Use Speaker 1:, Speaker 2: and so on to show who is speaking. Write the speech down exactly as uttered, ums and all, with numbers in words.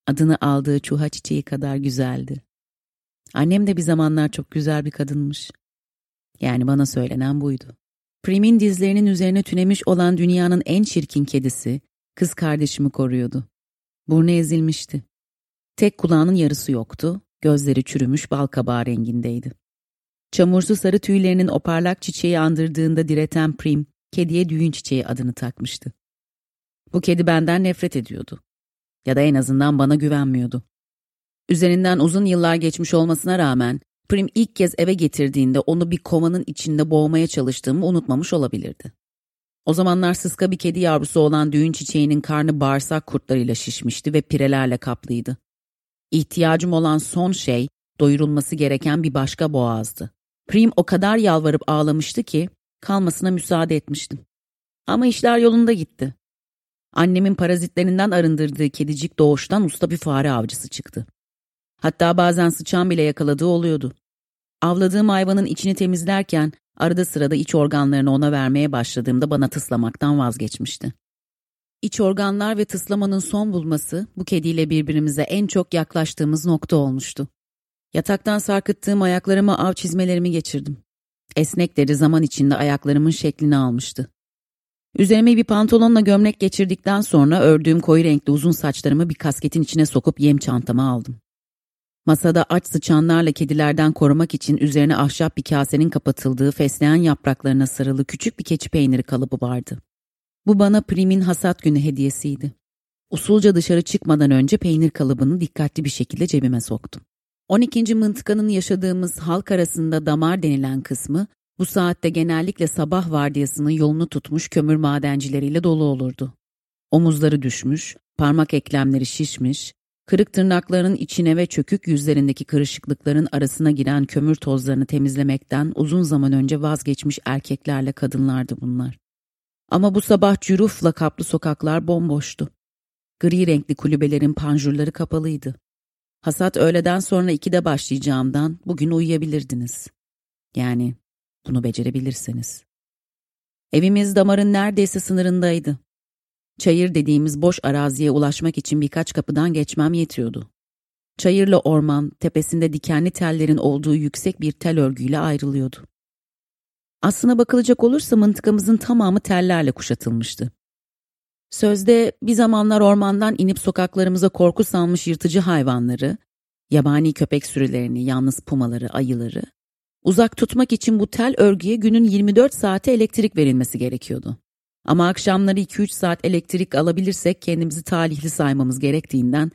Speaker 1: adını aldığı çuha çiçeği kadar güzeldi. Annem de bir zamanlar çok güzel bir kadınmış. Yani bana söylenen buydu. Prim'in dizlerinin üzerine tünemiş olan dünyanın en çirkin kedisi, kız kardeşimi koruyordu. Burnu ezilmişti. Tek kulağının yarısı yoktu, gözleri çürümüş balkabağı rengindeydi. Çamursu sarı tüylerinin o parlak çiçeği andırdığında direten Prim, kediye düğün çiçeği adını takmıştı. Bu kedi benden nefret ediyordu. Ya da en azından bana güvenmiyordu. Üzerinden uzun yıllar geçmiş olmasına rağmen Prim ilk kez eve getirdiğinde onu bir kovanın içinde boğmaya çalıştığımı unutmamış olabilirdi. O zamanlar sıska bir kedi yavrusu olan düğün çiçeğinin karnı bağırsak kurtlarıyla şişmişti ve pirelerle kaplıydı. İhtiyacım olan son şey doyurulması gereken bir başka boğazdı. Prim o kadar yalvarıp ağlamıştı ki kalmasına müsaade etmiştim. Ama işler yolunda gitti. Annemin parazitlerinden arındırdığı kedicik doğuştan usta bir fare avcısı çıktı. Hatta bazen sıçan bile yakaladığı oluyordu. Avladığım hayvanın içini temizlerken arada sırada iç organlarını ona vermeye başladığımda bana tıslamaktan vazgeçmişti. İç organlar ve tıslamanın son bulması bu kediyle birbirimize en çok yaklaştığımız nokta olmuştu. Yataktan sarkıttığım ayaklarıma av çizmelerimi geçirdim. Esnek deri zaman içinde ayaklarımın şeklini almıştı. Üzerime bir pantolonla gömlek geçirdikten sonra ördüğüm koyu renkli uzun saçlarımı bir kasketin içine sokup yem çantama aldım. Masada aç sıçanlarla kedilerden korumak için üzerine ahşap bir kasenin kapatıldığı fesleğen yapraklarına sarılı küçük bir keçi peyniri kalıbı vardı. Bu bana Prim'in hasat günü hediyesiydi. Usulca dışarı çıkmadan önce peynir kalıbını dikkatli bir şekilde cebime soktum. on ikinci mıntıkanın yaşadığımız halk arasında damar denilen kısmı, bu saatte genellikle sabah vardiyasının yolunu tutmuş kömür madencileriyle dolu olurdu. Omuzları düşmüş, parmak eklemleri şişmiş, kırık tırnaklarının içine ve çökük yüzlerindeki kırışıklıkların arasına giren kömür tozlarını temizlemekten uzun zaman önce vazgeçmiş erkeklerle kadınlardı bunlar. Ama bu sabah cürufla kaplı sokaklar bomboştu. Gri renkli kulübelerin panjurları kapalıydı. Hasat öğleden sonra ikide başlayacağımdan bugün uyuyabilirdiniz. Yani bunu becerebilirseniz. Evimiz damarın neredeyse sınırındaydı. Çayır dediğimiz boş araziye ulaşmak için birkaç kapıdan geçmem yetiyordu. Çayırla orman, tepesinde dikenli tellerin olduğu yüksek bir tel örgüyle ayrılıyordu. Aslına bakılacak olursa mıntıkamızın tamamı tellerle kuşatılmıştı. Sözde bir zamanlar ormandan inip sokaklarımıza korku salmış yırtıcı hayvanları, yabani köpek sürülerini, yalnız pumaları, ayıları, uzak tutmak için bu tel örgüye günün yirmi dört saati elektrik verilmesi gerekiyordu. Ama akşamları iki üç saat elektrik alabilirsek kendimizi talihli saymamız gerektiğinden